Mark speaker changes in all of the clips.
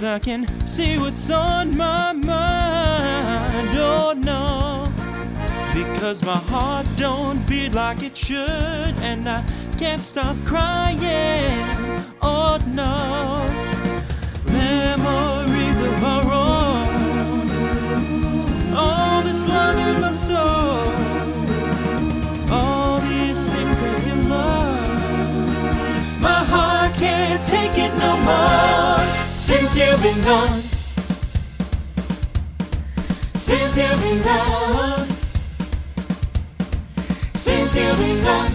Speaker 1: I can see what's on my mind. Oh no, because my heart don't beat like it should, and I can't stop crying. Oh no, memories of our own, all this love in my soul, all these things that you love. My heart can't take it no more. Since you've been gone, since you've been gone, since you've been gone,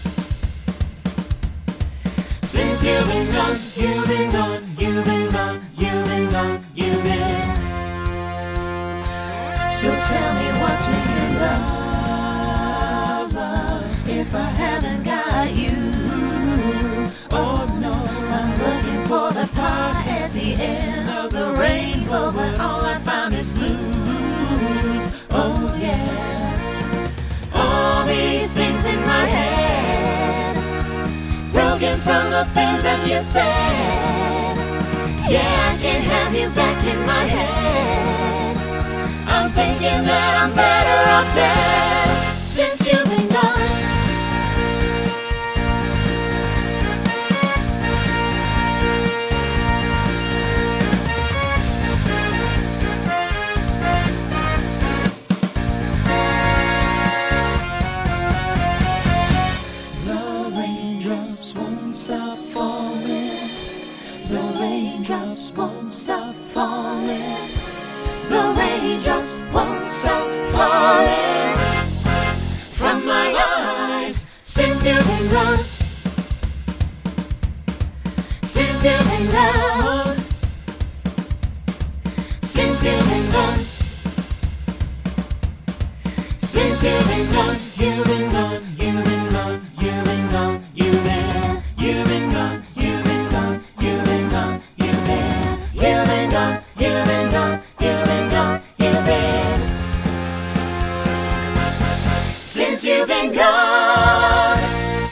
Speaker 1: since you've been gone, you've been gone, you've been gone, you've been gone, you've been.
Speaker 2: So tell me what do you love, if I haven't got you? Oh no, I'm looking for the part at the end of the rainbow, but all I found is blues. Oh yeah, all these things in my head, broken from the things that you said. Yeah, I can't have you back in my head. I'm thinking that I'm better off dead since you've been gone.
Speaker 1: Stop falling.
Speaker 2: The raindrops won't stop falling. The raindrops won't stop falling from my eyes since you've been gone. Since you've been gone. Since you've been gone. Since you've been gone. You've been gone. You've been gone. You've been gone. You've been. You've been gone, you've been gone, you've been gone, you've been. You've been gone, you've been gone, you've been gone, you've been. Since you've been gone.